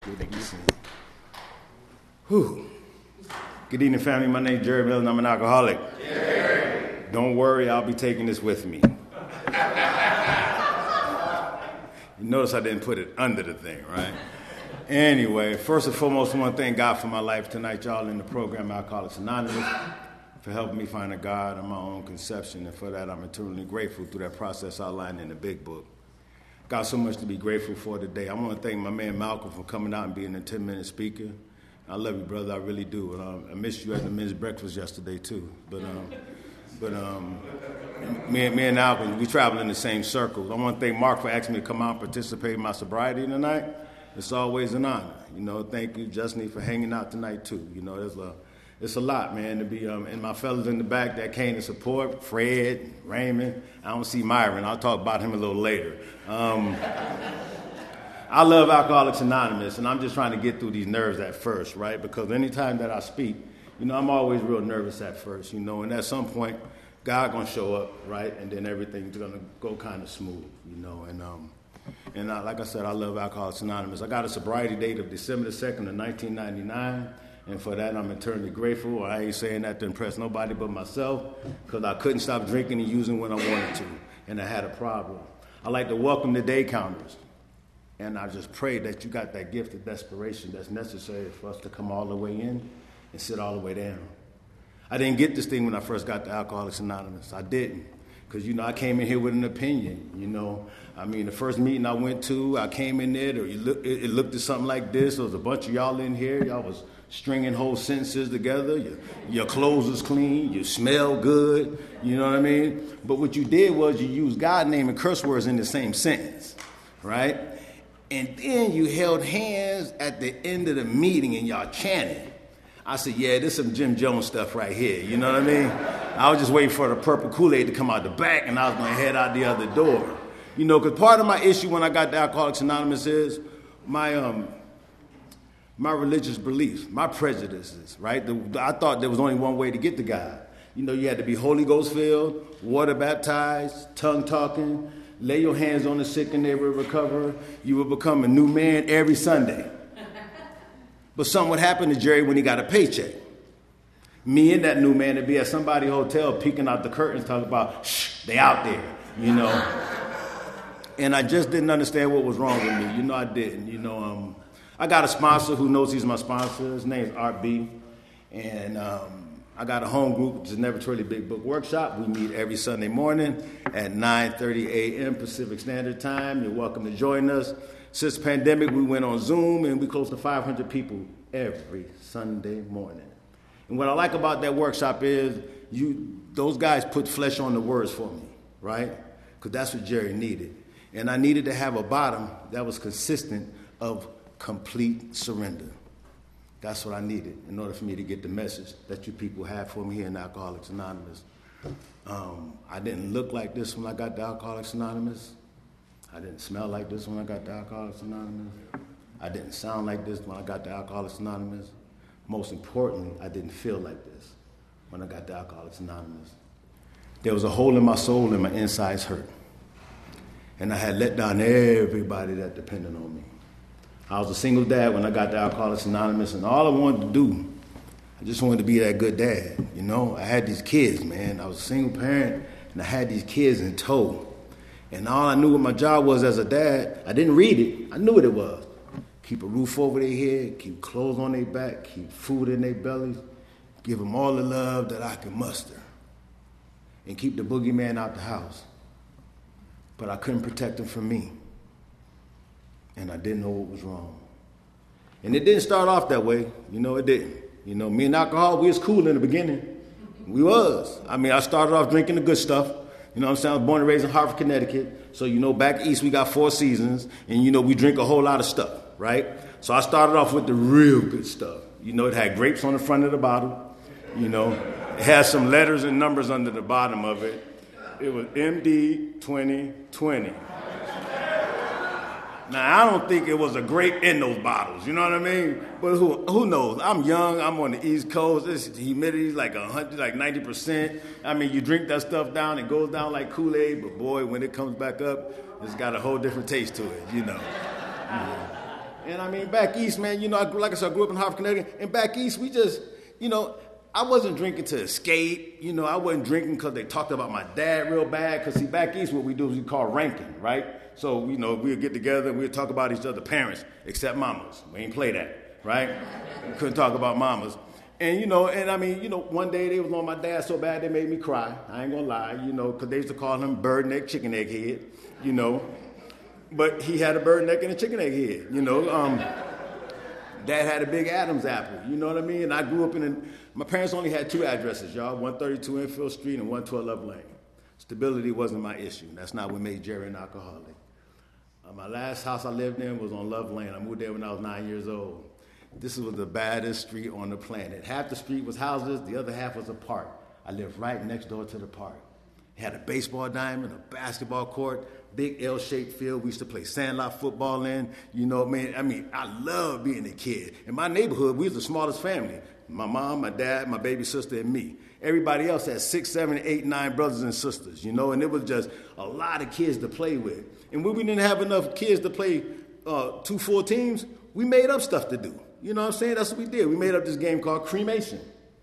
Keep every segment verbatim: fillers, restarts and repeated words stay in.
See what they can see. Whew. Good evening, family. My name is Jerry Miller, and I'm an alcoholic. Jerry. Don't worry, I'll be taking this with me. You notice I didn't put it under the thing, right? Anyway, first and foremost, I want to thank God for my life tonight, y'all in the program Alcoholics Anonymous, for helping me find a God of my own conception, and for that I'm eternally grateful through that process outlined in the big book. Got so much to be grateful for today. I want to thank my man Malcolm for coming out and being a ten-minute speaker. I love you, brother. I really do. And, um, I missed you at the men's breakfast yesterday, too. But um, but um, me, me and Malcolm, we travel in the same circles. I want to thank Mark for asking me to come out and participate in my sobriety tonight. It's always an honor. You know, thank you, Justine, for hanging out tonight, too. You know, there's a, it's a lot, man, to be, um, and my fellas in the back that came to support, Fred, Raymond. I don't see Myron. I'll talk about him a little later. Um, I love Alcoholics Anonymous, and I'm just trying to get through these nerves at first, right? Because anytime that I speak, you know, I'm always real nervous at first, you know, and at some point, God gonna show up, right? And then everything's gonna go kind of smooth, you know, and um, and I, like I said, I love Alcoholics Anonymous. I got a sobriety date of December the second of nineteen ninety-nine, and for that, I'm eternally grateful. I ain't saying that to impress nobody but myself, because I couldn't stop drinking and using when I wanted to, and I had a problem. I'd like to welcome the day counters. And I just pray that you got that gift of desperation that's necessary for us to come all the way in and sit all the way down. I didn't get this thing when I first got to Alcoholics Anonymous. I didn't. Because, you know, I came in here with an opinion, you know. I mean, the first meeting I went to, I came in there, it looked, it looked at something like this. There was a bunch of y'all in here. Y'all was stringing whole sentences together. Your, your clothes was clean. You smell good. You know what I mean? But what you did was you used God's name and curse words in the same sentence, right? And then you held hands at the end of the meeting and y'all chanted. I said, yeah, this is some Jim Jones stuff right here. You know what I mean? I was just waiting for the purple Kool-Aid to come out the back, and I was going to head out the other door. You know, because part of my issue when I got to Alcoholics Anonymous is my um, my religious beliefs, my prejudices, right? The, I thought there was only one way to get to God. You know, you had to be Holy Ghost filled, water baptized, tongue talking, lay your hands on the sick and they will recover. You will become a new man every Sunday. But something would happen to Jerry when he got a paycheck. Me and that new man would be at somebody's hotel peeking out the curtains talking about, shh, they out there, you know. And I just didn't understand what was wrong with me. You know, I didn't. You know, um, I got a sponsor who knows he's my sponsor. His name's Art B. And um, I got a home group, which is Never Truly Big Book Workshop. We meet every Sunday morning at nine thirty a.m. Pacific Standard Time. You're welcome to join us. Since the pandemic, we went on Zoom, and we close to five hundred people every Sunday morning. And what I like about that workshop is you, those guys put flesh on the words for me, right? Because that's what Jerry needed. And I needed to have a bottom that was consistent of complete surrender. That's what I needed in order for me to get the message that you people have for me here in Alcoholics Anonymous. Um, I didn't look like this when I got to Alcoholics Anonymous. I didn't smell like this when I got to Alcoholics Anonymous. I didn't sound like this when I got to Alcoholics Anonymous. Most importantly, I didn't feel like this when I got to Alcoholics Anonymous. There was a hole in my soul and my insides hurt. And I had let down everybody that depended on me. I was a single dad when I got to Alcoholics Anonymous, and all I wanted to do, I just wanted to be that good dad, you know? I had these kids, man. I was a single parent, and I had these kids in tow. And all I knew what my job was as a dad, I didn't read it. I knew what it was. Keep a roof over their head, keep clothes on their back, keep food in their bellies, give them all the love that I can muster, and keep the boogeyman out the house. But I couldn't protect them from me. And I didn't know what was wrong. And it didn't start off that way. You know, it didn't. You know, me and alcohol, we was cool in the beginning. We was. I mean, I started off drinking the good stuff. You know what I'm saying? I was born and raised in Hartford, Connecticut. So, you know, back east, we got four seasons. And, you know, we drink a whole lot of stuff, right? So I started off with the real good stuff. You know, it had grapes on the front of the bottle. You know, it had some letters and numbers under the bottom of it. It was M D twenty twenty. Now, I don't think it was a grape in those bottles, you know what I mean? But who who knows? I'm young. I'm on the East Coast. This humidity's like one hundred, like ninety percent. I mean, you drink that stuff down, it goes down like Kool-Aid, but boy, when it comes back up, it's got a whole different taste to it, you know. Yeah. And I mean, back east, man, you know, I, grew- like I said, I grew up in Hartford, Connecticut. And back east, we just, you know, I wasn't drinking to escape. You know, I wasn't drinking because they talked about my dad real bad. Because, see, back east, what we do is we call ranking, right? So, you know, we'd get together and we'd talk about each other's parents, except mamas. We ain't play that, right? We couldn't talk about mamas. And, you know, and I mean, you know, one day they was on my dad so bad they made me cry. I ain't gonna lie, you know, because they used to call him bird neck, chicken egg head, you know. But he had a bird neck and a chicken egg head, you know. Um, Dad had a big Adam's apple, you know what I mean? And I grew up in, a, my parents only had two addresses, y'all, one thirty-two Enfield Street and one twelve Love Lane. Stability wasn't my issue. That's not what made Jerry an alcoholic. Uh, my last house I lived in was on Love Lane. I moved there when I was nine years old. This was the baddest street on the planet. Half the street was houses, the other half was a park. I lived right next door to the park. It had a baseball diamond, a basketball court, big L-shaped field. We used to play sandlot football in. You know, man, I mean, I love being a kid. In my neighborhood, we was the smallest family. My mom, my dad, my baby sister, and me. Everybody else had six, seven, eight, nine brothers and sisters, you know, and it was just a lot of kids to play with. And when we didn't have enough kids to play uh, two full teams, we made up stuff to do. You know what I'm saying? That's what we did. We made up this game called cremation.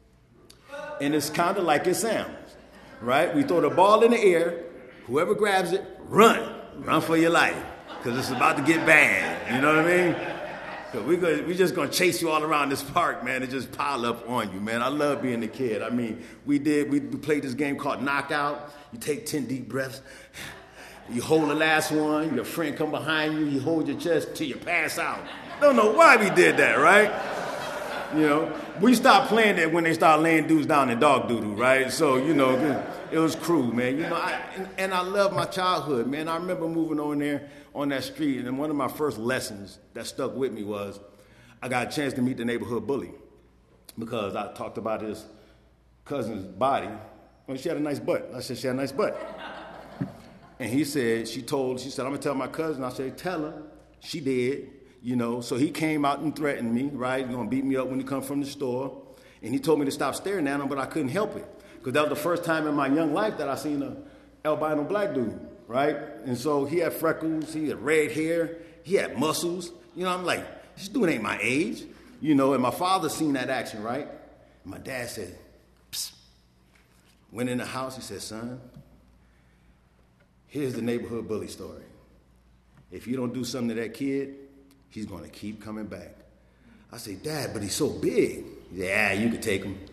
And it's kind of like it sounds, right? We throw the ball in the air. Whoever grabs it, run. Run for your life, because it's about to get bad. You know what I mean? Cause we go, we just gonna chase you all around this park, man, and just pile up on you, man. I love being a kid. I mean, we did. We played this game called Knockout. You take ten deep breaths. You hold the last one. Your friend come behind you. You hold your chest till you pass out. Don't know why we did that, right? You know, we stopped playing that when they started laying dudes down in dog doo-doo, right? So, you know, it was cruel, man. You know, I, and, and I love my childhood, man. I remember moving on there on that street, and one of my first lessons that stuck with me was I got a chance to meet the neighborhood bully because I talked about his cousin's body. Well, she had a nice butt. I said, she had a nice butt. And he said, she told, she said, I'm going to tell my cousin. I said, tell her. She did. You know, so he came out and threatened me, right? He's going to beat me up when he comes from the store. And he told me to stop staring at him, but I couldn't help it. Because that was the first time in my young life that I seen a albino black dude, right? And so he had freckles, he had red hair, he had muscles. You know, I'm like, this dude ain't my age. You know, and my father seen that action, right? And my dad said, psst. Went in the house, he said, son, here's the neighborhood bully story. If you don't do something to that kid, he's going to keep coming back. I say, Dad, but he's so big. He said, yeah, you can take him.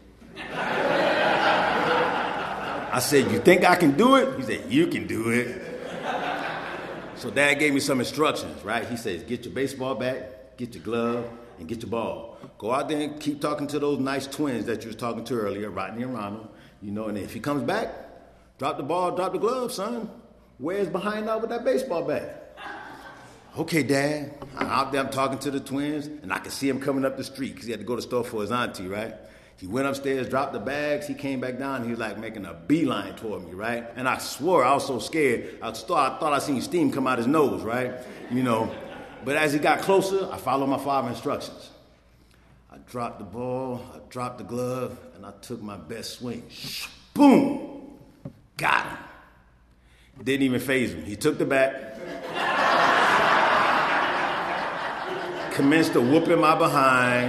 I said, you think I can do it? He said, you can do it. So Dad gave me some instructions, right? He says, get your baseball bat, get your glove, and get your ball. Go out there and keep talking to those nice twins that you was talking to earlier, Rodney and Ronald. You know, and if he comes back, drop the ball, drop the glove, son. Where's behind out with that baseball bat? Okay, Dad. I'm out there, I'm talking to the twins, and I can see him coming up the street because he had to go to the store for his auntie, right? He went upstairs, dropped the bags. He came back down, and he was like making a beeline toward me, right? And I swore I was so scared. I thought I, thought I seen steam come out his nose, right? You know. But as he got closer, I followed my father's instructions. I dropped the ball, I dropped the glove, and I took my best swing. Boom! Got him. Didn't even faze him. He took the bat. Commenced to whooping my behind,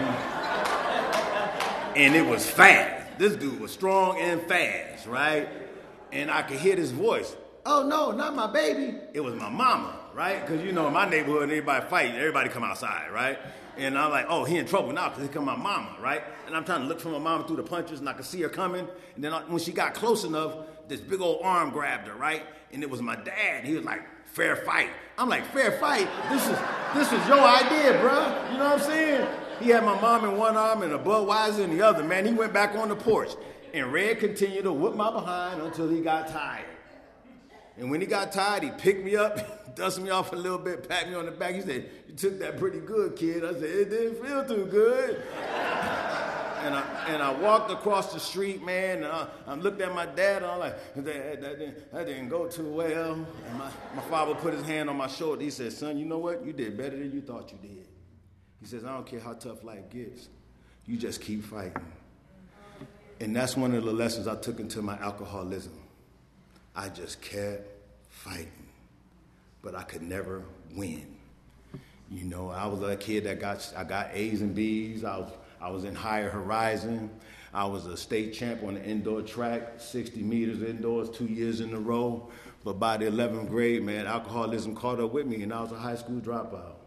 and it was fast. This dude was strong and fast, right? And I could hear this voice. Oh, no, not my baby. It was my mama, right? Because, you know, in my neighborhood, everybody fight, everybody come outside, right? And I'm like, oh, he in trouble now because here come my mama, right? And I'm trying to look for my mama through the punches, and I could see her coming. And then I, when she got close enough, this big old arm grabbed her, right? And it was my dad. He was like, fair fight. I'm like, fair fight? This is this is your idea, bro. You know what I'm saying? He had my mom in one arm and a Budweiser in the other, man. He went back on the porch. And Red continued to whoop my behind until he got tired. And when he got tired, he picked me up, dusted me off a little bit, patted me on the back. He said, you took that pretty good, kid. I said, it didn't feel too good. And I, and I walked across the street, man, and I, I looked at my dad, and I'm like, that, that, didn't, that didn't go too well. And my, my father put his hand on my shoulder. He said, son, you know what? You did better than you thought you did. He says, I don't care how tough life gets. You just keep fighting. And that's one of the lessons I took into my alcoholism. I just kept fighting, but I could never win. You know, I was a kid that got I got A's and B's. I was I was in Higher Horizon. I was a state champ on the indoor track, sixty meters indoors, two years in a row. But by the eleventh grade, man, alcoholism caught up with me, and I was a high school dropout.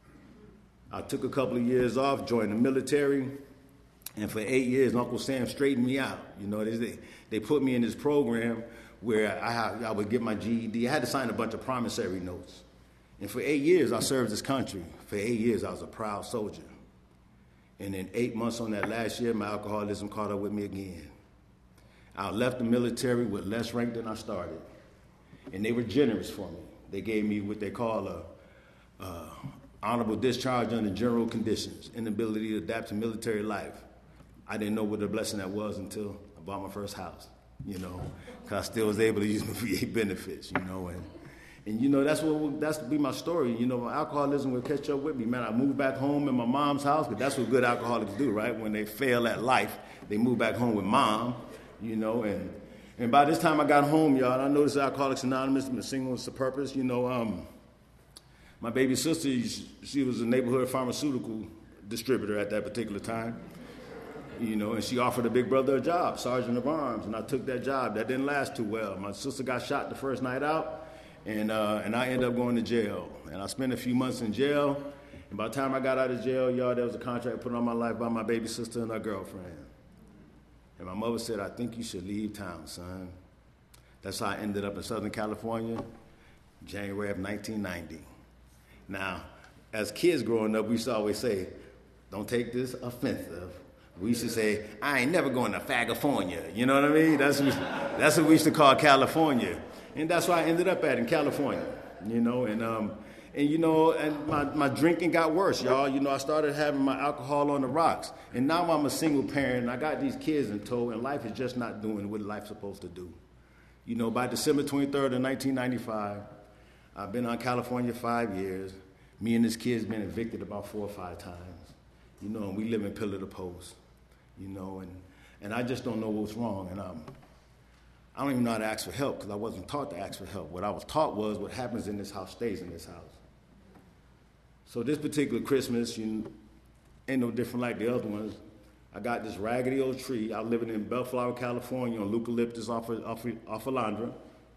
I took a couple of years off, joined the military, and for eight years, Uncle Sam straightened me out. You know, they they put me in this program where I I would get my G E D. I had to sign a bunch of promissory notes. And for eight years, I served this country. For eight years, I was a proud soldier. And in eight months on that last year, my alcoholism caught up with me again. I left the military with less rank than I started. And they were generous for me. They gave me what they call a, a honorable discharge under general conditions, inability to adapt to military life. I didn't know what a blessing that was until I bought my first house, you know, because I still was able to use my V A benefits, you know, and And, you know, that's what that's be my story. You know, my alcoholism will catch up with me. Man, I moved back home in my mom's house, because that's what good alcoholics do, right? When they fail at life, they move back home with mom, you know. And and by this time I got home, y'all, I noticed Alcoholics Anonymous, been single with a purpose. You know, um, my baby sister, she was a neighborhood pharmaceutical distributor at that particular time. You know, and she offered a big brother a job, sergeant of arms, and I took that job. That didn't last too well. My sister got shot the first night out. And uh, and I ended up going to jail. And I spent a few months in jail. And by the time I got out of jail, y'all, there was a contract put on my life by my baby sister and her girlfriend. And my mother said, I think you should leave town, son. That's how I ended up in Southern California, January of nineteen ninety. Now, as kids growing up, we used to always say, don't take this offensive. We used to say, I ain't never going to Fagafornia. You know what I mean? That's what, that's what we used to call California. And that's why I ended up at in California, you know, and um, and you know, and my, my drinking got worse, y'all. You know, I started having my alcohol on the rocks, and now I'm a single parent, and I got these kids in tow, and life is just not doing what life's supposed to do. You know, by December twenty-third of nineteen ninety-five, I've been on California five years. Me and this kid's been evicted about four or five times, you know, and we live in pillar to post, you know, and and I just don't know what's wrong, and um. I don't even know how to ask for help, because I wasn't taught to ask for help. What I was taught was what happens in this house stays in this house. So this particular Christmas, you know, ain't no different like the other ones. I got this raggedy old tree. I was living in Bellflower, California, on eucalyptus off of, off of, off of Alondra.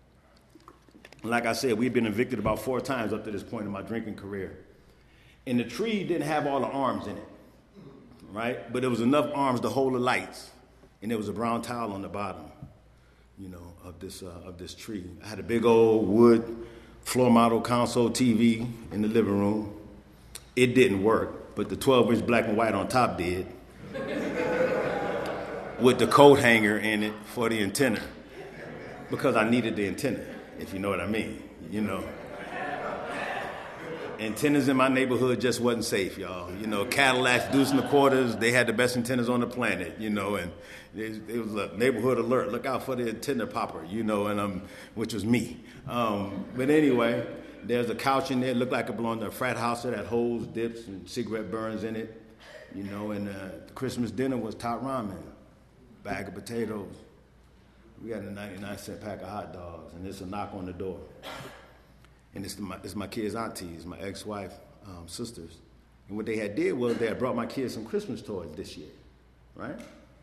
And like I said, we've been evicted about four times up to this point in my drinking career. And the tree didn't have all the arms in it, right? But there was enough arms to hold the lights. And there was a brown towel on the bottom, you know, of this uh, of this tree. I had a big old wood floor model console T V in the living room. It didn't work, but the twelve inch black and white on top did, with the coat hanger in it for the antenna, because I needed the antenna, if you know what I mean, you know. Antennas in my neighborhood just wasn't safe, y'all. You know, Cadillacs, deuce and the quarters, they had the best antennas on the planet, you know, and it, it was a neighborhood alert. Look out for the antenna popper, you know, and um, which was me. Um, but anyway, there's a couch in there. It looked like it belonged to a frat house that had holes, dips, and cigarette burns in it, you know, and uh, the Christmas dinner was top ramen, bag of potatoes. We had a ninety-nine cent pack of hot dogs, and there's a knock on the door. And it's my, it's my kids' aunties, my ex-wife, um, sisters. And what they had did was they had brought my kids some Christmas toys this year, right?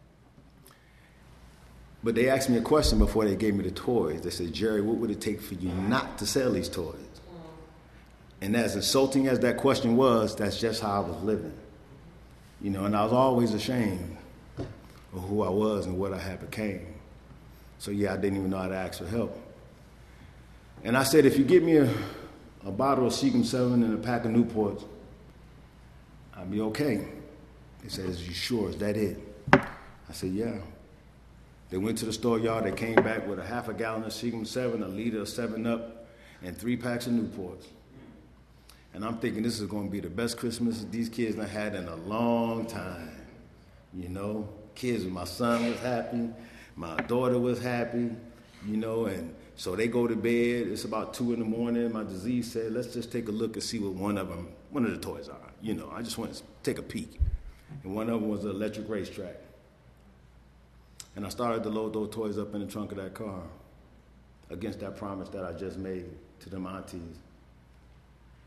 But they asked me a question before they gave me the toys. They said, Jerry, what would it take for you not to sell these toys? And as insulting as that question was, that's just how I was living. You know, and I was always ashamed of who I was and what I had became. So yeah, I didn't even know how to ask for help. And I said, if you give me a, a bottle of Seagram seven and a pack of Newports, I'll be okay. They said, is you sure? Is that it? I said, yeah. They went to the store, y'all. They came back with a half a gallon of Seagram seven, a liter of seven up, and three packs of Newports. And I'm thinking this is going to be the best Christmas these kids have had in a long time. You know, kids, my son was happy. My daughter was happy, you know, and so they go to bed. It's about two in the morning. My disease said, let's just take a look and see what one of them, one of the toys are. You know, I just want to take a peek. And one of them was an electric racetrack. And I started to load those toys up in the trunk of that car against that promise that I just made to them aunties.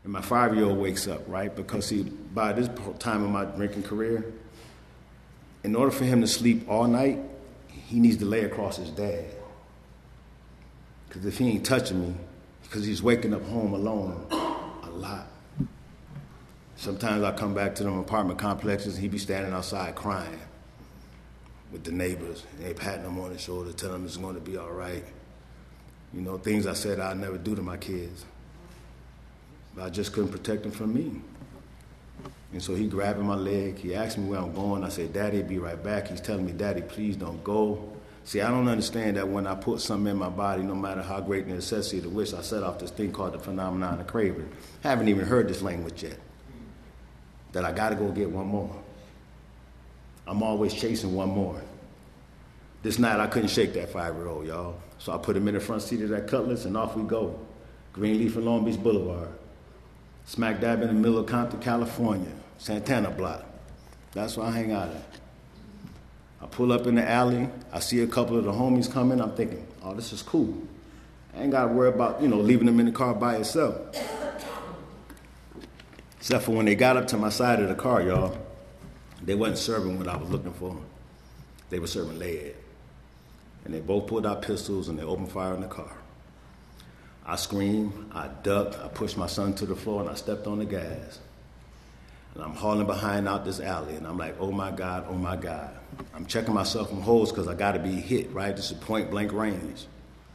And my five-year-old wakes up, right? Because he, by this time of my drinking career, in order for him to sleep all night, he needs to lay across his dad. Because if he ain't touching me, because he's waking up home alone a lot. Sometimes I come back to them apartment complexes and he be standing outside crying with the neighbors. And they patting him on the shoulder, telling him it's going to be all right. You know, things I said I'd never do to my kids. But I just couldn't protect them from me. And so he grabbing my leg. He asked me where I'm going. I said, Daddy, be right back. He's telling me, Daddy, please don't go. See, I don't understand that when I put something in my body, no matter how great the necessity of the wish, I set off this thing called the phenomenon of craving. I haven't even heard this language yet. That I got to go get one more. I'm always chasing one more. This night, I couldn't shake that five-year-old, y'all. So I put him in the front seat of that Cutlass, and off we go. Greenleaf and Long Beach Boulevard. Smack dab in the middle of Compton, California. Santana Block. That's where I hang out at. I pull up in the alley. I see a couple of the homies coming. I'm thinking, oh, this is cool. I ain't got to worry about, you know, leaving them in the car by itself. Except for when they got up to my side of the car, y'all, they wasn't serving what I was looking for. They were serving lead. And they both pulled out pistols and they opened fire in the car. I screamed, I ducked, I pushed my son to the floor, and I stepped on the gas. And I'm hauling behind out this alley, and I'm like, oh my God, oh my God. I'm checking myself from holes because I got to be hit, right? This is point blank range.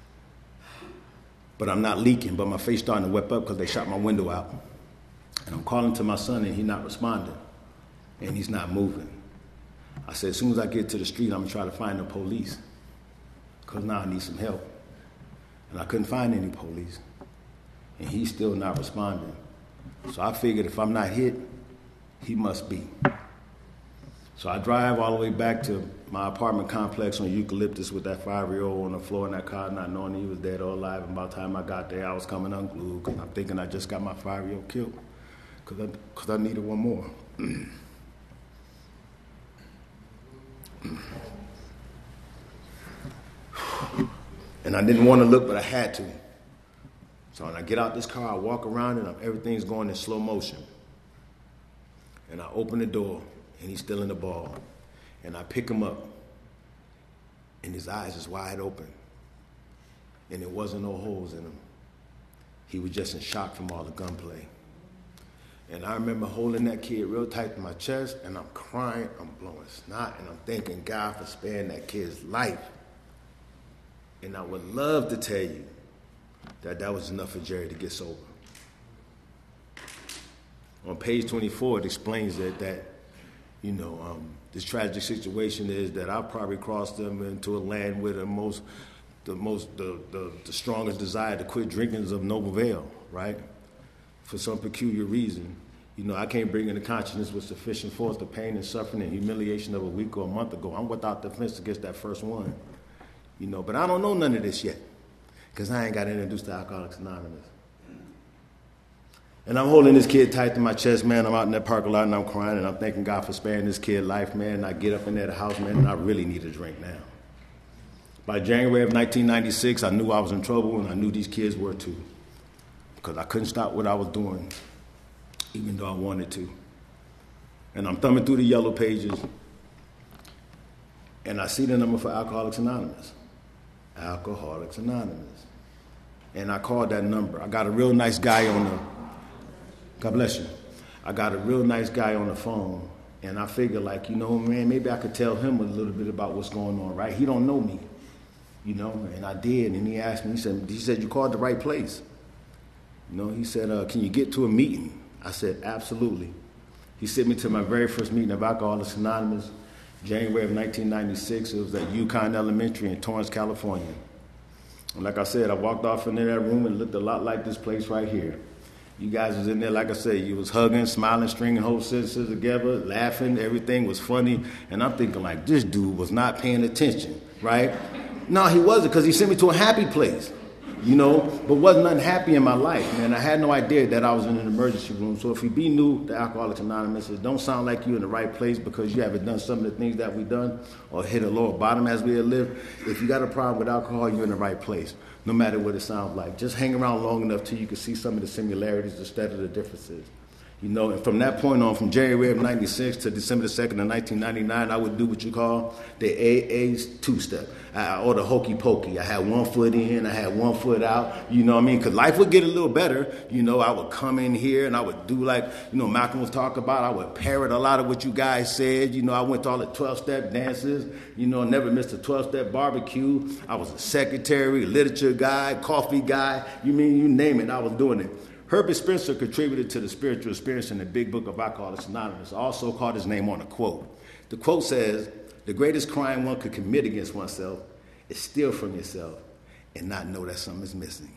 But I'm not leaking, but my face starting to wet up because they shot my window out. And I'm calling to my son, and he's not responding, and he's not moving. I said, as soon as I get to the street, I'm going to try to find the police because now I need some help. And I couldn't find any police, and he's still not responding. So I figured if I'm not hit, he must be. So I drive all the way back to my apartment complex on Eucalyptus with that five-year-old on the floor in that car, not knowing he was dead or alive. And by the time I got there, I was coming unglued because I'm thinking I just got my five-year-old killed because I, cause I needed one more. And I didn't want to look, but I had to. So when I get out this car, I walk around and I'm, everything's going in slow motion. And I open the door, and he's still in the ball. And I pick him up, and his eyes is wide open. And there wasn't no holes in him. He was just in shock from all the gunplay. And I remember holding that kid real tight to my chest, and I'm crying, I'm blowing snot, and I'm thanking God for sparing that kid's life. And I would love to tell you that that was enough for Jerry to get sober. On page twenty-four, it explains that, that you know, um, this tragic situation is that I probably crossed them into a land where the most, the most, the, the, the strongest desire to quit drinking is of no avail, right? For some peculiar reason. You know, I can't bring into consciousness with sufficient force the pain and suffering and humiliation of a week or a month ago. I'm without defense against that first one. You know, but I don't know none of this yet because I ain't got introduced to Alcoholics Anonymous. And I'm holding this kid tight to my chest, man. I'm out in that parking lot and I'm crying and I'm thanking God for sparing this kid life, man. And I get up in there at the house, man, and I really need a drink now. By January of nineteen ninety-six, I knew I was in trouble and I knew these kids were too because I couldn't stop what I was doing even though I wanted to. And I'm thumbing through the yellow pages and I see the number for Alcoholics Anonymous. Alcoholics Anonymous. And I called that number. I got a real nice guy on the, God bless you. I got a real nice guy on the phone. And I figured like, you know, man, maybe I could tell him a little bit about what's going on, right? He don't know me, you know, and I did. And he asked me, he said, he said, you called the right place. You know, he said, uh, can you get to a meeting? I said, absolutely. He sent me to my very first meeting of Alcoholics Anonymous. January of nineteen ninety-six, it was at UConn Elementary in Torrance, California. And like I said, I walked off into that room and it looked a lot like this place right here. You guys was in there, like I said, you was hugging, smiling, stringing whole sentences together, laughing, everything was funny. And I'm thinking like, this dude was not paying attention, right? No, he wasn't because he sent me to a happy place. you know, but wasn't unhappy in my life, man. I had no idea that I was in an emergency room. So if you be new to Alcoholics Anonymous, it don't sound like you're in the right place because you haven't done some of the things that we've done or hit a lower bottom as we have lived. If you got a problem with alcohol, you're in the right place, no matter what it sounds like. Just hang around long enough till you can see some of the similarities instead of the differences. You know, and from that point on, from January of ninety-six to December the second of nineteen ninety-nine, I would do what you call the A A's two-step, I, or the hokey pokey. I had one foot in, I had one foot out, you know what I mean? Because life would get a little better. You know, I would come in here and I would do like, you know, Malcolm was talking about. I would parrot a lot of what you guys said. You know, I went to all the twelve-step dances, you know, never missed a twelve-step barbecue. I was a secretary, literature guy, coffee guy. You mean, you name it, I was doing it. Herbert Spencer contributed to the spiritual experience in the Big Book of Alcoholics Anonymous. I also caught his name on a quote. The quote says, "The greatest crime one could commit against oneself is steal from yourself and not know that something is missing."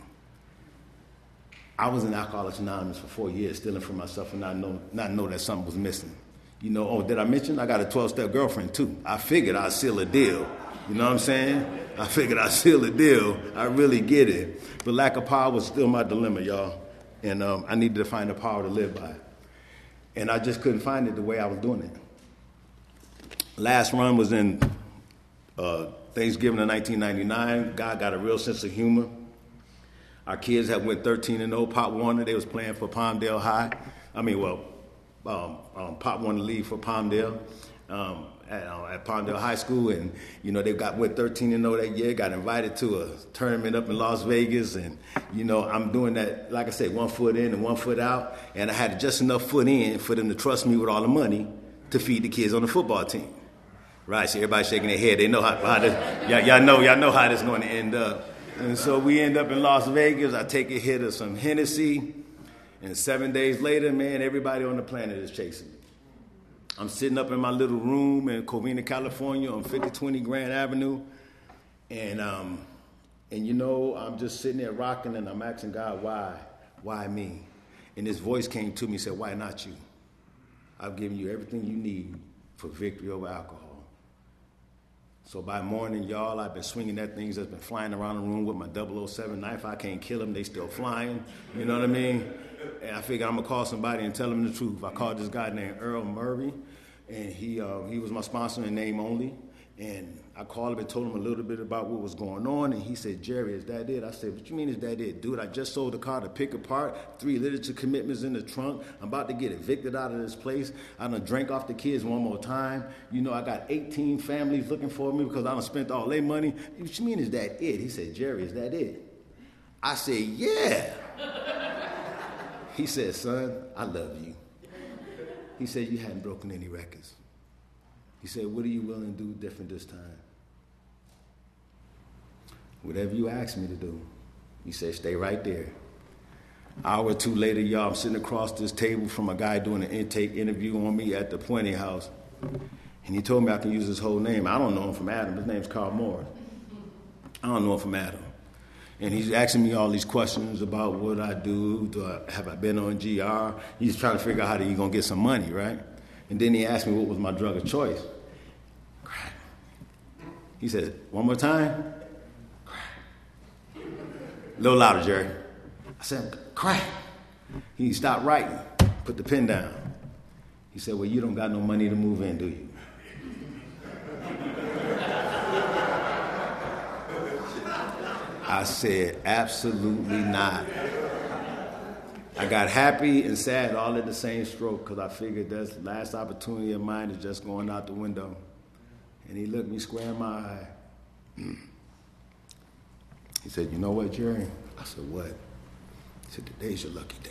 I was in Alcoholics Anonymous for four years, stealing from myself and not know, not know that something was missing. You know, oh, did I mention I got a twelve-step girlfriend too? I figured I'd seal a deal. You know what I'm saying? I figured I'd seal a deal. I really get it. But lack of power was still my dilemma, y'all. And um, I needed to find the power to live by. And I just couldn't find it the way I was doing it. Last run was in uh, Thanksgiving of nineteen ninety-nine. God got a real sense of humor. Our kids had went thirteen and oh. Pop Warner, they was playing for Palmdale High. I mean, well, um, um, Pop won the league for Palmdale. Um, At, uh, at Palmdale High School, and you know they got went thirteen and oh that year. Got invited to a tournament up in Las Vegas, and you know I'm doing that, like I said, one foot in and one foot out, and I had just enough foot in for them to trust me with all the money to feed the kids on the football team. Right? So everybody shaking their head. They know how, how this, y'all, y'all know, y'all know how this is going to end up. And so we end up in Las Vegas. I take a hit of some Hennessy, and seven days later, man, everybody on the planet is chasing me. I'm sitting up in my little room in Covina, California on fifty twenty Grand Avenue. And, um, and you know, I'm just sitting there rocking and I'm asking God, why? Why me? And this voice came to me and said, why not you? I've given you everything you need for victory over alcohol. So by morning, y'all, I've been swinging that things that's been flying around the room with my double oh seven knife. I can't kill them. They still flying. You know what I mean? And I figured I'm going to call somebody and tell them the truth. I called this guy named Earl Murray, and he uh, he was my sponsor in name only. And I called him and told him a little bit about what was going on, and he said, Jerry, is that it? I said, what you mean is that it? Dude, I just sold the car to pick apart, three literature commitments in the trunk. I'm about to get evicted out of this place. I done drank off the kids one more time. You know, I got eighteen families looking for me because I done spent all their money. What you mean is that it? He said, Jerry, is that it? I said, yeah. He said, son, I love you. He said, you hadn't broken any records. He said, what are you willing to do different this time? Whatever you ask me to do. He said, stay right there. An hour or two later, y'all, I'm sitting across this table from a guy doing an intake interview on me at the Pointing House. And he told me I can use his whole name. I don't know him from Adam. His name's Carl Moore. I don't know him from Adam. And he's asking me all these questions about what I do. do I, have I been on G R? He's trying to figure out how he's going to get some money, right? And then he asked me what was my drug of choice. Crack. He said, one more time? Crack. A little louder, Jerry. I said, crack. He stopped writing, put the pen down. He said, well, you don't got no money to move in, do you? I said, absolutely not. I got happy and sad all in the same stroke because I figured that's the last opportunity of mine is just going out the window. And he looked me square in my eye. He said, you know what, Jerry? I said, what? He said, today's your lucky day.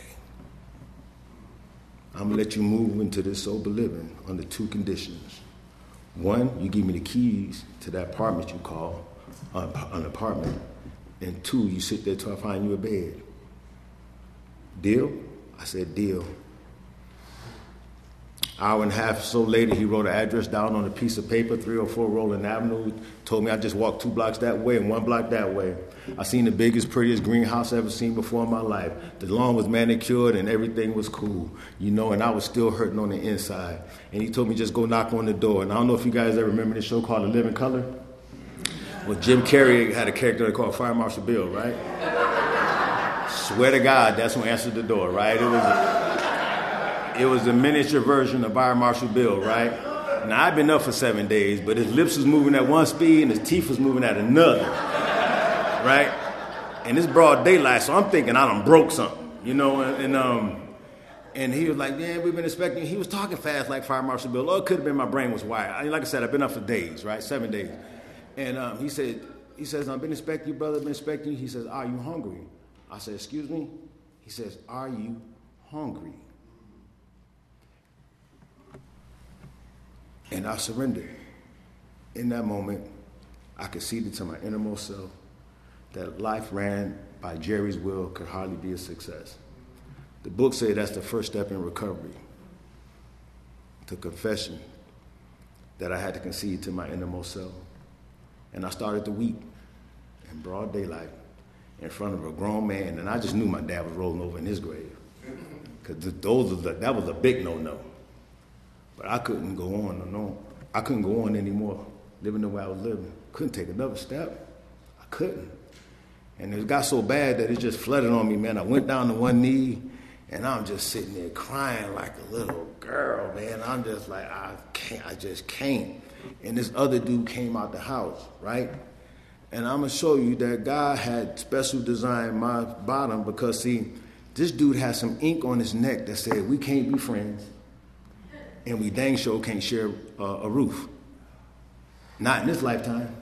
I'm going to let you move into this sober living under two conditions. One, you give me the keys to that apartment you call uh, an apartment. And two, you sit there till I find you a bed. Deal? I said, deal. Hour and a half or so later, he wrote an address down on a piece of paper, three oh four Roland Avenue. Told me I just walked two blocks that way and one block that way. I seen the biggest, prettiest greenhouse I ever seen before in my life. The lawn was manicured and everything was cool, you know, and I was still hurting on the inside. And he told me just go knock on the door. And I don't know if you guys ever remember this show called The Living Color. Well, Jim Carrey had a character they called Fire Marshal Bill, right? Swear to God, that's who answered the door, right? It was a, it was a miniature version of Fire Marshal Bill, right? Now, I've been up for seven days, but his lips was moving at one speed and his teeth was moving at another, right? And it's broad daylight, so I'm thinking I done broke something, you know? And, and um, and he was like, yeah, we've been expecting you. He was talking fast like Fire Marshal Bill. Oh, it could have been my brain was wired. I, like I said, I've been up for days, right? Seven days. And um, he said, he says, I've been expecting you, brother, been expecting you. He says, are you hungry? I said, excuse me? He says, are you hungry? And I surrendered. In that moment, I conceded to my innermost self that life ran by Jerry's will could hardly be a success. The book said that's the first step in recovery, to confession that I had to concede to my innermost self. And I started to weep in broad daylight in front of a grown man, and I just knew my dad was rolling over in his grave, because those are the, that was a big no-no. But I couldn't go on no, no. I couldn't go on anymore, living the way I was living. Couldn't take another step. I couldn't. And it got so bad that it just flooded on me, man. I went down to one knee, and I'm just sitting there crying like a little girl, man. I'm just like, I can't, I just can't. And this other dude came out the house, right? And I'm going to show you that God had special designed my bottom because, see, this dude had some ink on his neck that said, we can't be friends, and we dang sure can't share uh, a roof. Not in this lifetime.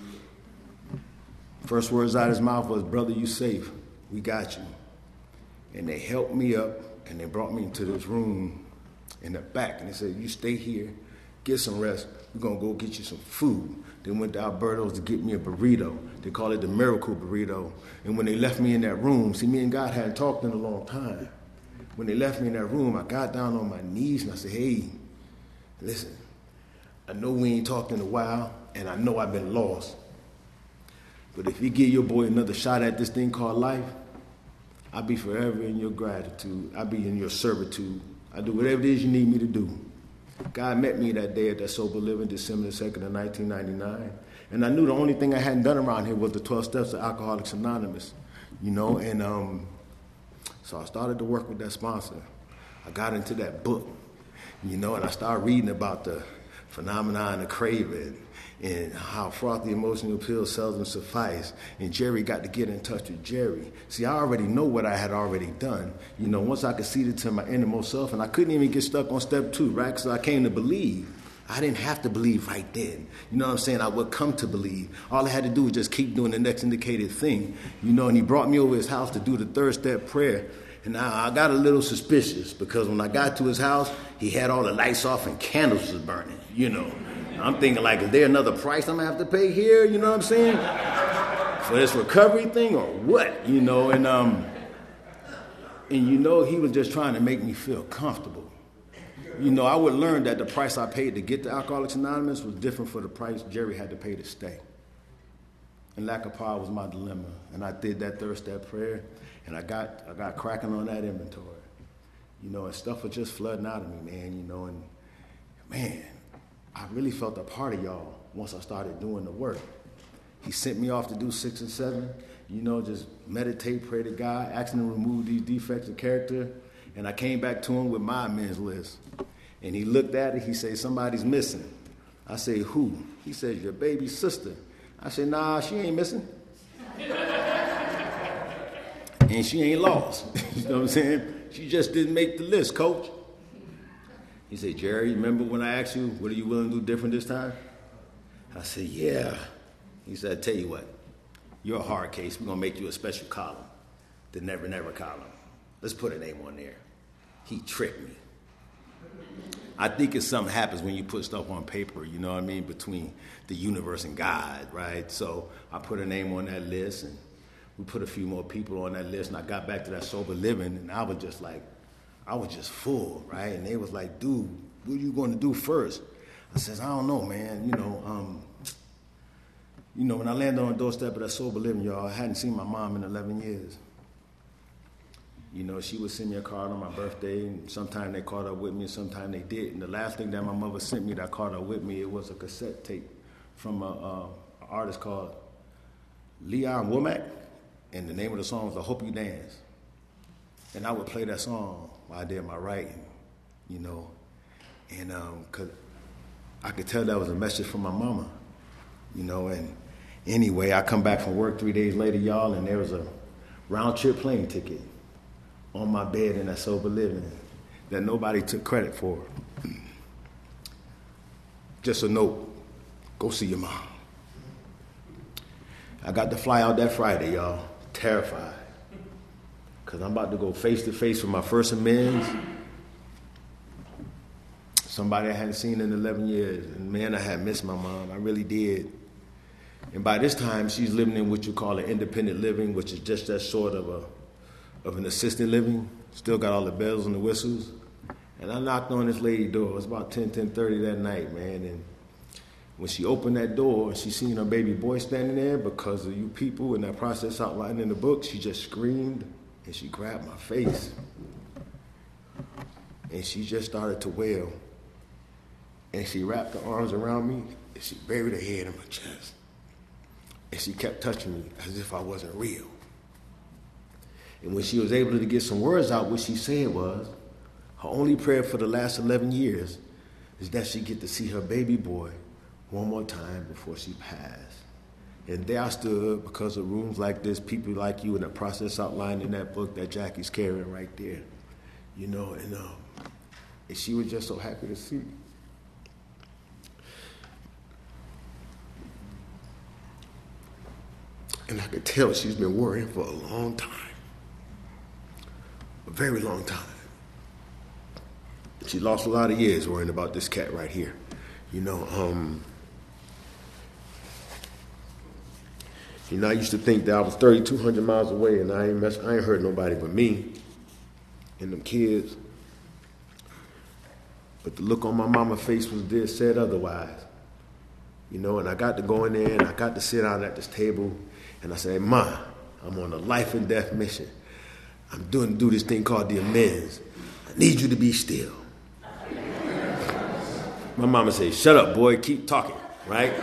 First words out of his mouth was, brother, you safe. We got you. And they helped me up, and they brought me into this room in the back, and they said, you stay here, get some rest. We're going to go get you some food. They went to Alberto's to get me a burrito. They call it the miracle burrito. And when they left me in that room, see, me and God hadn't talked in a long time. When they left me in that room, I got down on my knees and I said, hey, listen, I know we ain't talked in a while, and I know I've been lost. But if you give your boy another shot at this thing called life, I'll be forever in your gratitude. I'll be in your servitude. I'll do whatever it is you need me to do. God met me that day at that Sober Living, December second of nineteen ninety-nine. And I knew the only thing I hadn't done around here was the twelve steps of Alcoholics Anonymous, you know, and um, so I started to work with that sponsor. I got into that book, you know, and I started reading about the phenomenon of craving and how frothy emotional pills seldom suffice. And Jerry got to get in touch with Jerry. See, I already know what I had already done. You know, once I conceded to my innermost self, and I couldn't even get stuck on step two, right? Because I came to believe. I didn't have to believe right then. You know what I'm saying? I would come to believe. All I had to do was just keep doing the next indicated thing. You know, and he brought me over his house to do the third step prayer. And I, I got a little suspicious because when I got to his house, he had all the lights off and candles was burning, you know. I'm thinking, like, is there another price I'm going to have to pay here? You know what I'm saying? For this recovery thing or what? You know, and, um, and you know, he was just trying to make me feel comfortable. You know, I would learn that the price I paid to get to Alcoholics Anonymous was different for the price Jerry had to pay to stay. And lack of power was my dilemma. And I did that third step prayer, and I got I got cracking on that inventory. You know, and stuff was just flooding out of me, man, you know, and man, I really felt a part of y'all once I started doing the work. He sent me off to do six and seven, you know, just meditate, pray to God, asking him to remove these defects of character. And I came back to him with my amends list. And he looked at it, he said, somebody's missing. I say, who? He says, your baby sister. I said, nah, she ain't missing. And she ain't lost. You know what I'm saying? She just didn't make the list, coach. He said, Jerry, remember when I asked you, what are you willing to do different this time? I said, yeah. He said, I tell you what, you're a hard case. We're going to make you a special column, the Never Never column. Let's put a name on there. He tricked me. I think it's something happens when you put stuff on paper, you know what I mean, between the universe and God, right? So I put a name on that list, and we put a few more people on that list, and I got back to that Sober Living, and I was just like, I was just full, right? And they was like, dude, what are you going to do first? I says, I don't know, man. You know, um, you know, when I landed on the doorstep of that Sober Living, y'all, I hadn't seen my mom in eleven years. You know, she would send me a card on my birthday, and sometimes they caught up with me, and sometimes they did. And the last thing that my mother sent me that caught up with me, it was a cassette tape from a, a, artist called Leon Womack, and the name of the song was I Hope You Dance. And I would play that song while I did my writing, you know, and um, cause I could tell that was a message from my mama, you know, and anyway, I come back from work three days later, y'all, and there was a round trip plane ticket on my bed in that sober living that nobody took credit for. Just a note, go see your mom. I got to fly out that Friday, y'all, terrified. Because I'm about to go face to face with my first amends. Somebody I hadn't seen in eleven years. And man, I had missed my mom. I really did. And by this time, she's living in what you call an independent living, which is just that sort of a of an assisted living. Still got all the bells and the whistles. And I knocked on this lady's door. It was about ten, ten thirty that night, man. And when she opened that door and she seen her baby boy standing there because of you people and that process outlined in the book, she just screamed and she grabbed my face. And she just started to wail. And she wrapped her arms around me and she buried her head in my chest. And she kept touching me as if I wasn't real. And when she was able to get some words out, what she said was, her only prayer for the last eleven years is that she get to see her baby boy one more time before she passed. And there I stood because of rooms like this, people like you, and the process outlined in that book that Jackie's carrying right there. You know, and, um, and she was just so happy to see me. And I could tell she's been worrying for a long time. A very long time. She lost a lot of years worrying about this cat right here. You know, um, you know, I used to think that I was thirty-two hundred miles away and I ain't, mess, I ain't hurt nobody but me and them kids. But the look on my mama's face was dead said otherwise. You know, and I got to go in there and I got to sit down at this table and I said, Ma, I'm on a life and death mission. I'm doing do this thing called the amends. I need you to be still. My mama said, shut up, boy, keep talking, right?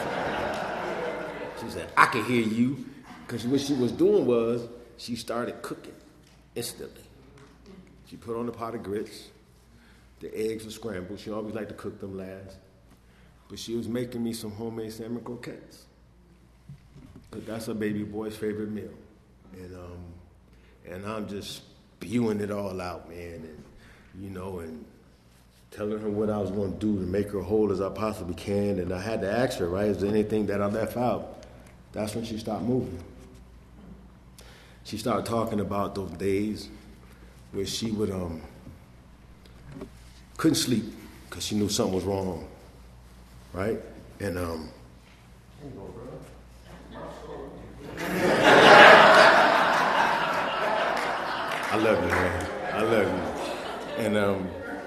She said, I can hear you. Because what she was doing was she started cooking instantly. She put on the pot of grits. The eggs were scrambled. She always liked to cook them last. But she was making me some homemade salmon croquettes. But that's her baby boy's favorite meal. And um, and I'm just spewing it all out, man. And, you know, and telling her what I was going to do to make her whole as I possibly can. And I had to ask her, right, is there anything that I left out? That's when she stopped moving. She started talking about those days where she would, um, couldn't sleep because she knew something was wrong, right? And, um, I love you, man. I love you. And, um,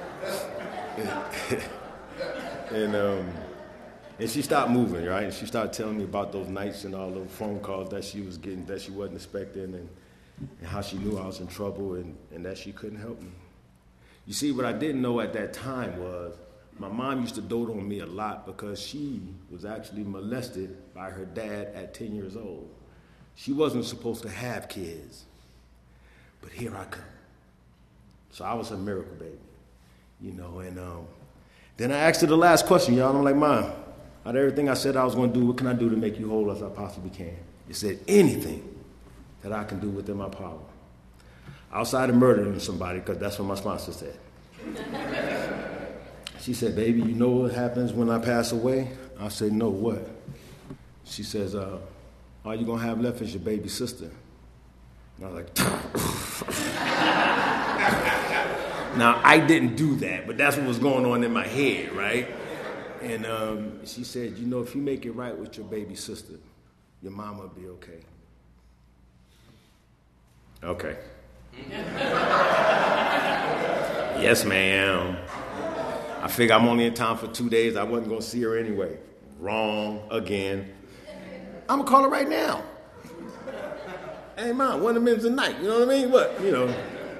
and um, and she stopped moving, right? And she started telling me about those nights and all those phone calls that she was getting that she wasn't expecting, and, and how she knew I was in trouble, and, and that she couldn't help me. You see, what I didn't know at that time was my mom used to dote on me a lot because she was actually molested by her dad at ten years old. She wasn't supposed to have kids, but here I come. So I was a miracle baby. You know, and um, then I asked her the last question, y'all. I'm like, Mom, out of everything I said I was going to do, what can I do to make you whole as I possibly can? She said, anything that I can do within my power. Outside of murdering somebody, because that's what my sponsor said. She said, baby, you know what happens when I pass away? I said, no, what? She says, uh, all you're going to have left is your baby sister. And I was like, now, I didn't do that, but that's what was going on in my head, right? And um, she said, you know, if you make it right with your baby sister, your mom will be okay. Okay. Yes, ma'am. I figure I'm only in town for two days. I wasn't going to see her anyway. Wrong again. I'm going to call her right now. Hey, Mom, one of them is a night. You know what I mean? What? You know.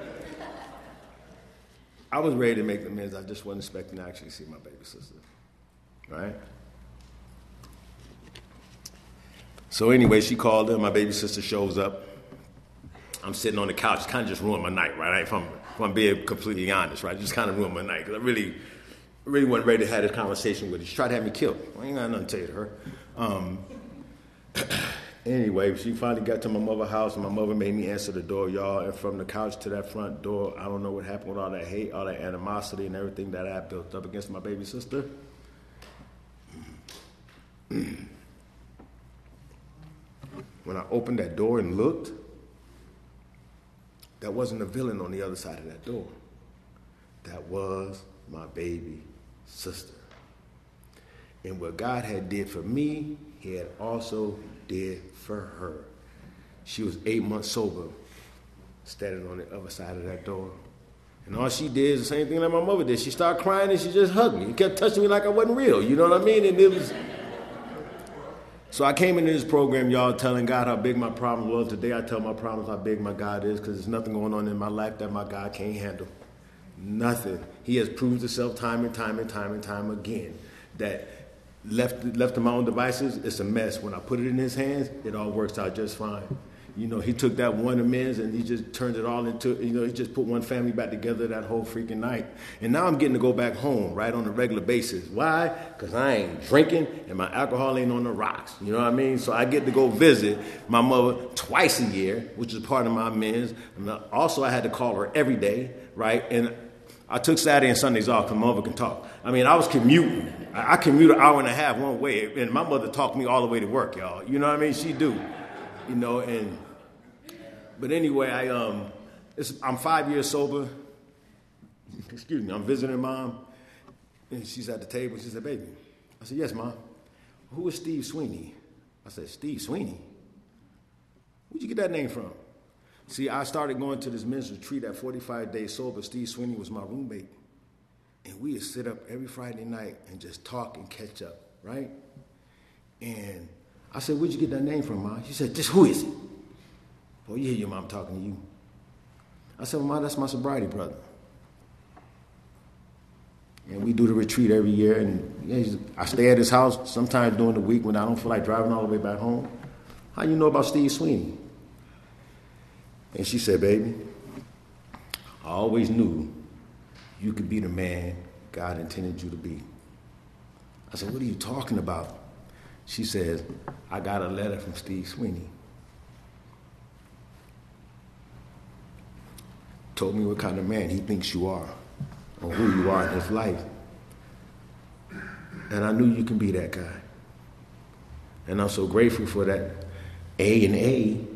I was ready to make the amends. I just wasn't expecting to actually see my baby sister. Right? So anyway, she called her. My baby sister shows up. I'm sitting on the couch. Kind of just ruined my night, right? If I'm, if I'm being completely honest, right? Just kind of ruined my night because I really, really wasn't ready to have this conversation with her. She tried to have me killed. I ain't got nothing to tell you to her. Um, anyway, she finally got to my mother's house, and my mother made me answer the door, y'all. And from the couch to that front door, I don't know what happened with all that hate, all that animosity, and everything that I built up against my baby sister. When I opened that door and looked, that wasn't a villain on the other side of that door. That was my baby sister. And what God had did for me, he had also did for her. She was eight months sober, standing on the other side of that door. And all she did is the same thing that my mother did. She started crying and she just hugged me. She kept touching me like I wasn't real, you know what I mean? And it was... So I came into this program, y'all, telling God how big my problem was. Today I tell my problems how big my God is, because there's nothing going on in my life that my God can't handle. Nothing. He has proved himself time and time and time and time again that left, left to my own devices, it's a mess. When I put it in his hands, it all works out just fine. You know, he took that one amends and he just turned it all into, you know, he just put one family back together that whole freaking night. And now I'm getting to go back home, right, on a regular basis. Why? Because I ain't drinking and my alcohol ain't on the rocks. You know what I mean? So I get to go visit my mother twice a year, which is part of my amends. And also, I had to call her every day, right? And I took Saturday and Sundays off because my mother can talk. I mean, I was commuting. I, I commute an hour and a half one way. And my mother talked me all the way to work, y'all. You know what I mean? She do. You know, and... But anyway, I um, it's, I'm five years sober. Excuse me, I'm visiting mom, and she's at the table. She said, "Baby," I said, "Yes, Mom." "Who is Steve Sweeney?" I said, "Steve Sweeney? Where'd you get that name from?" See, I started going to this men's retreat at forty-five days sober. Steve Sweeney was my roommate, and we would sit up every Friday night and just talk and catch up, right? And I said, "Where'd you get that name from, Mom?" She said, "Just who is it?" "Oh, you hear your mom talking to you." I said, "Well, Mom, that's my sobriety brother. And we do the retreat every year, and yeah, I stay at his house sometimes during the week when I don't feel like driving all the way back home." "How you know about Steve Sweeney?" And she said, "Baby, I always knew you could be the man God intended you to be." I said, "What are you talking about?" She says, "I got a letter from Steve Sweeney. Told me what kind of man he thinks you are, or who you are in his life. And I knew you can be that guy. And I'm so grateful for that A and A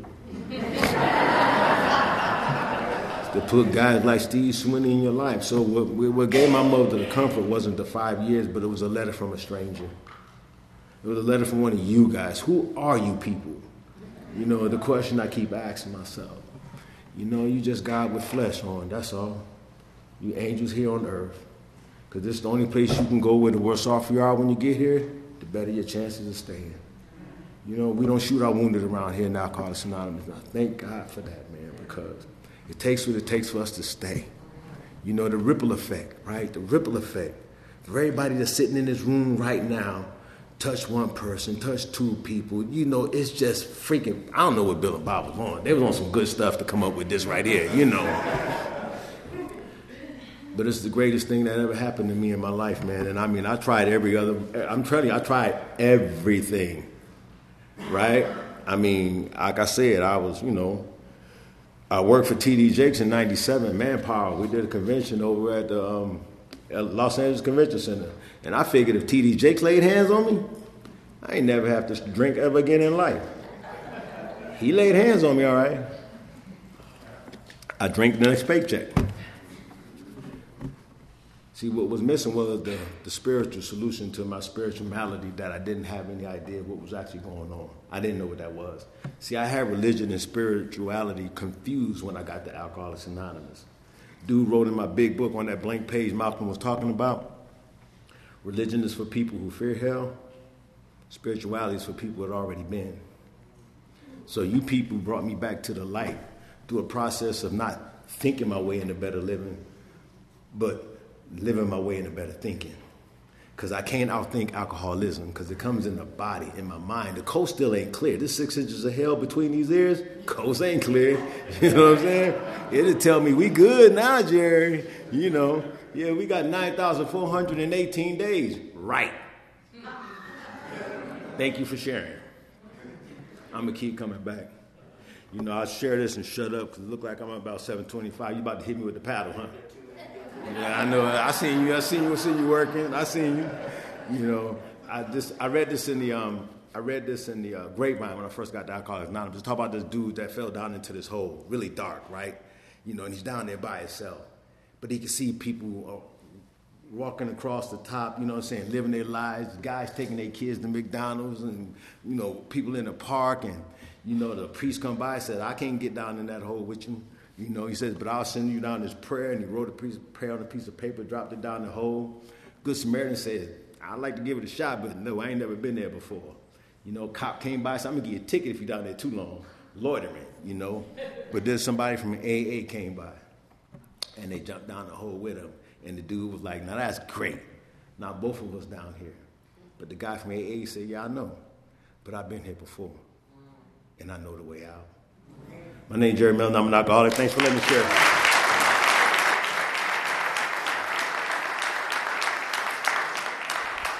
to put guys like Steve Sweeney in your life." So what, what gave my mother the comfort wasn't the five years, but it was a letter from a stranger. It was a letter from one of you guys. Who are you people? You know, the question I keep asking myself. You know, you just God with flesh on, that's all. You angels here on earth. Because this is the only place you can go where the worse off you are when you get here, the better your chances of staying. You know, we don't shoot our wounded around here in Alcoholics Anonymous. Now, thank God for that, man, because it takes what it takes for us to stay. You know, the ripple effect, right? The ripple effect. For everybody that's sitting in this room right now, touch one person, touch two people. You know, it's just freaking, I don't know what Bill and Bob was on. They was on some good stuff to come up with this right here, you know. But it's the greatest thing that ever happened to me in my life, man. And I mean, I tried every other, I'm telling you, I tried everything, right? I mean, like I said, I was, you know, I worked for T D Jakes in ninety-seven, Manpower. We did a convention over at the um, Los Angeles Convention Center. And I figured if T D Jakes laid hands on me, I ain't never have to drink ever again in life. He laid hands on me, all right. I drank the next paycheck. See, what was missing was the, the spiritual solution to my spiritual malady that I didn't have any idea what was actually going on. I didn't know what that was. See, I had religion and spirituality confused when I got to Alcoholics Anonymous. Dude wrote in my big book on that blank page Malcolm was talking about, religion is for people who fear hell. Spirituality is for people who had already been. So you people brought me back to the light through a process of not thinking my way into better living, but living my way into better thinking. because I can't outthink alcoholism because it comes in the body, in my mind. The coast still ain't clear. This six inches of hell between these ears, coast ain't clear. You know what I'm saying? It'll tell me we good now, Jerry. You know, yeah, we got nine thousand four hundred eighteen days. Right. Thank you for sharing. I'm going to keep coming back. You know, I'll share this and shut up because it look like I'm about seven twenty-five. You about to hit me with the paddle, huh? Yeah, I know. I seen you. I seen you. I seen you working. I seen you. You know, I just I read this in the um I read this in the uh, Grapevine when I first got to Alcoholics Anonymous. Just talk about this dude that fell down into this hole, really dark, right? You know, and he's down there by himself, but he can see people uh, walking across the top. You know what I'm saying? Living their lives. Guys taking their kids to McDonald's, and you know, people in the park, and you know, the priest come by and said, "I can't get down in that hole with you." You know, he says, but I'll send you down this prayer. And he wrote a piece of prayer on a piece of paper, dropped it down the hole. Good Samaritan said, I'd like to give it a shot, but no, I ain't never been there before. You know, cop came by, said, I'm going to give you a ticket if you're down there too long. Loitering, you know. But then somebody from A A came by, and they jumped down the hole with him. And the dude was like, now that's great. Now both of us down here. But the guy from A A said, yeah, I know. But I've been here before, and I know the way out. My name's Jerry Milner. I'm an alcoholic. Thanks for letting me share.